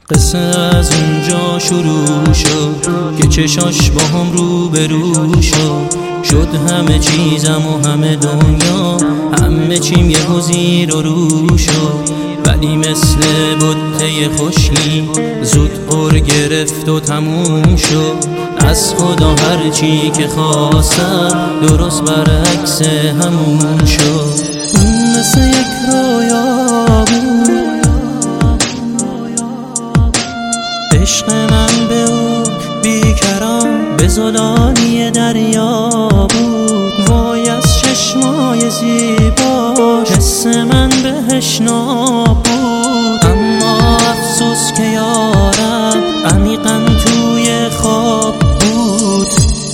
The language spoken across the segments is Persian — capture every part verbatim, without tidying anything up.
قصه از اونجا شروع شد که چشاش با هم رو به رو شد شد همه چیزم و همه دنیا همه چیم یه زیر و رو شد، ولی مثل بطه خشکی زود پر گرفت و تموم شد. از خدا هر چی که خواستم درست برعکس همون شد. اون مثل یک رویا بود، عشق من به اون بیکران به زلانی دریا بود. وای از چشمای زیباش حس من بهش نابود، اما افسوس که یارم عمیقا توی خواب بود.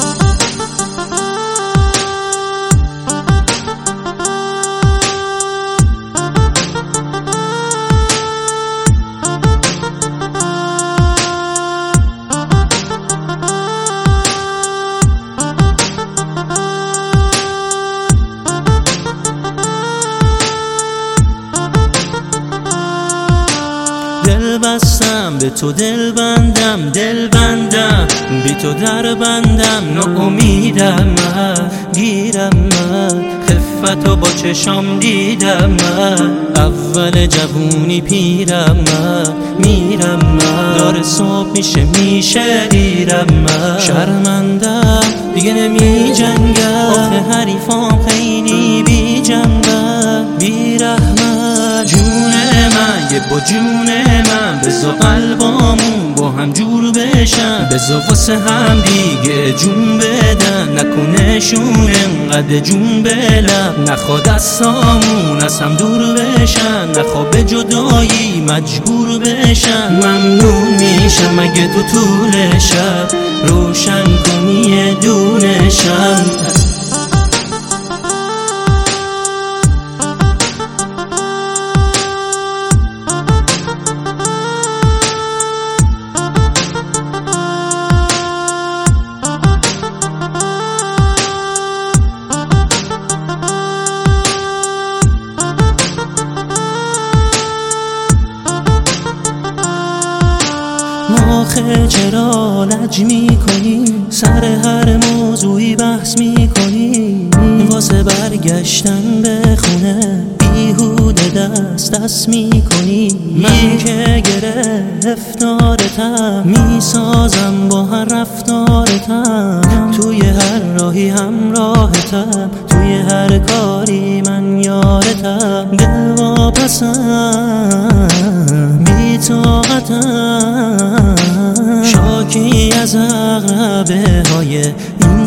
دل بستم به تو دل بندم، دل بندم بی تو در بندم. ناامیدم من، گیرم من، خفتو با چشام دیدم من. اول جوونی پیرم من، میرم من، داره صبح میشه میشه دیرم من. شرمندم دیگه نمی جنگم، آخه حریفام خیلی بی جنبم، بی رحمت. جون من یه با جون من بزا قلبامون با هم جور بشن، بزا واسه هم دیگه جون بدن. نکنشون انقدر جون بلم، نخوا دستامون از هم دور بشن، نخوا به جدایی مجبور بشن. ممنون میشم اگه تو طول شب روشن کنی دونشم. آخه چرا لج میکنی، سر هر موضوعی بحث میکنی، واسه برگشتن به خونه بیهوده دست دست میکنی. من که گرفتارتم میسازم با هر رفتارتم، توی هر راهی همراهتم، توی هر کاری من یارتم. دل واپسم بی طاقتم، شاکی از عقربه های این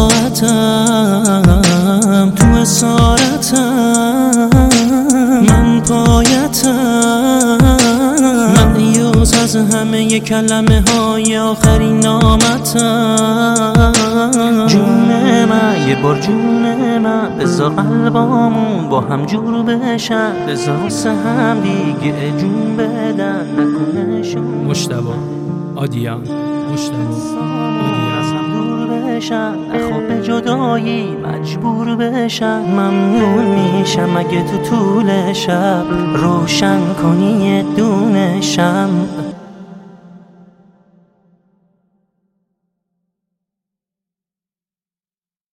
ساعتم. تو اسارتم من پایتم، مایوس از همه کلمه های آخرین نامتم. جون من یه بار جون من بذار قلبامون با هم جور بشن، بذار واسه هم دیگه جون بدن. نکنشون مجتبی آدیان، مجتبی آدیان از هم دور بشن، نخوا به جدایی مجبور بشن. ممنون میشم اگه تو طول شب روشن کنی دونشم.